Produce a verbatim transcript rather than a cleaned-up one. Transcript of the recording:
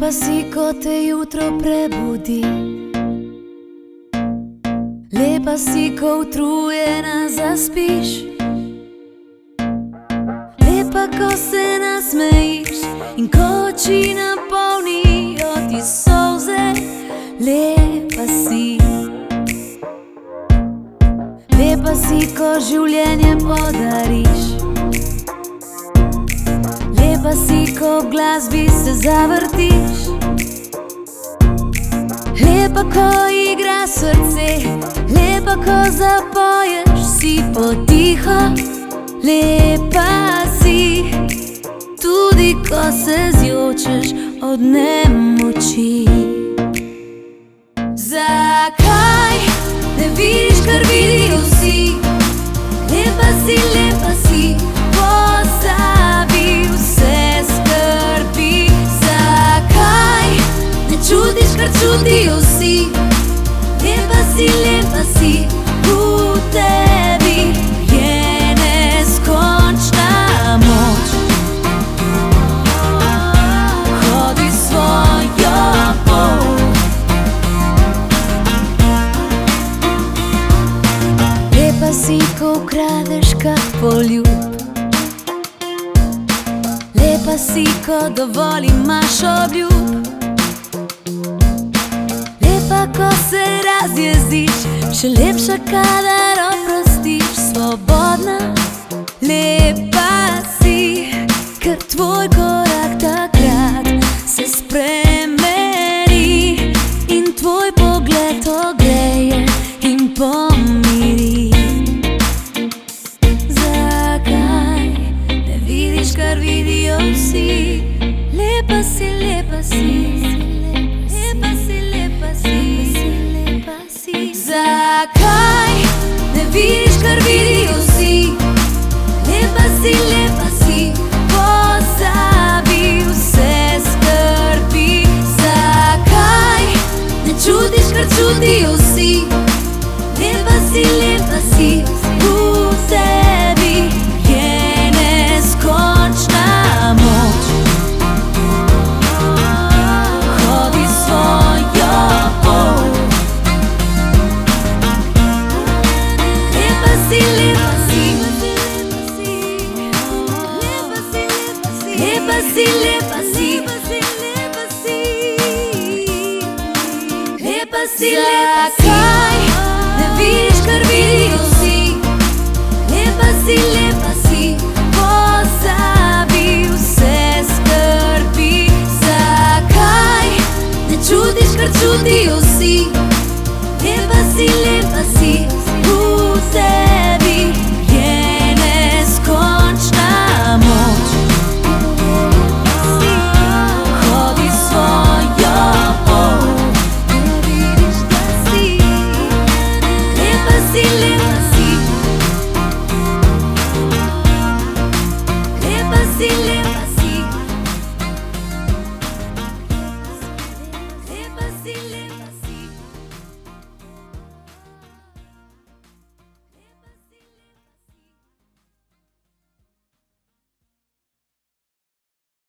Lepa si, ko te jutro prebudi. Lepa si, ko utrujena zaspiš. Lepa, ko se nasmejiš in ko oči napolnijo ti solze. Lepa si. Lepa si, ko življenje podariš. Lepa si, ko v glasbi se zavrtiš. Lepa, ko igra srce. Lepa, ko zapoješ, si potiho. Lepa si, tudi ko se zjočeš od nemoči. Zakaj ne vidiš, kar vidijo vsi? Lepa si, lepa si, pozabi vse skrbi. Zakaj ne čutiš, kar čutijo vsi? Lepa si, lepa si, v tebi je neskončna moč. Hodi svojo pot. Lepa si, ko ukradeš kak poljub. Lepa si, ko dovolj imaš obljub. Lepa, ko se razjezdiš, še lepša, kadar oprostiš. Svobodna, lepa si, ker tvoj korak takrat se spremeni in tvoj pogled ogreje in pomiri. Zakaj ne vidiš, kar vidijo vsi? Lepa si, lepa si, lepa si, lepa si, lepa si. Zakaj ne vidiš, kar vidijo vsi? Lepa si, lepa si, pozabi vse skrbi. Zakaj ne čutiš, kar čutijo vsi? Lepa si, lepa si, v tebi je neskončna moč. Hodi svojo pot. Lepa si, lepa si, lepa si, lepa si, lepa si, lepa si. Zakaj ne vidiš, kar vidijo vsi? Lepa si, lepa si, pozabi vse skrbi. Zakaj ne čutiš, kar čutijo vsi? Lepa si, lepa si.